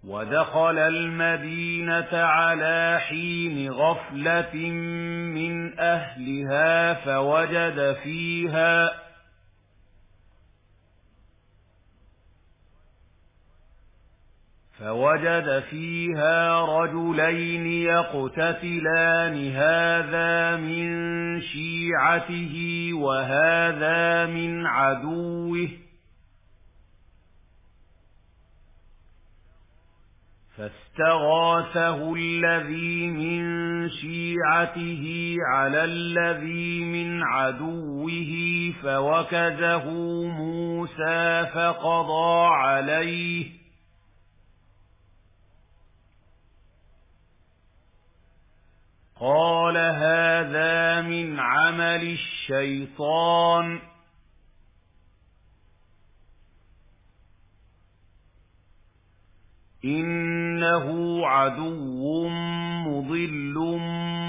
ودخل المدينة على حين غفلة من أهلها فوجد فيها رجلين يقتتلان هذا من شيعته وهذا من عدوه فاستغاثه الذي من شيعته على الذي من عدوه فوكزه موسى فقضى عليه قال هذا من عمل الشيطان إنه عدو مضل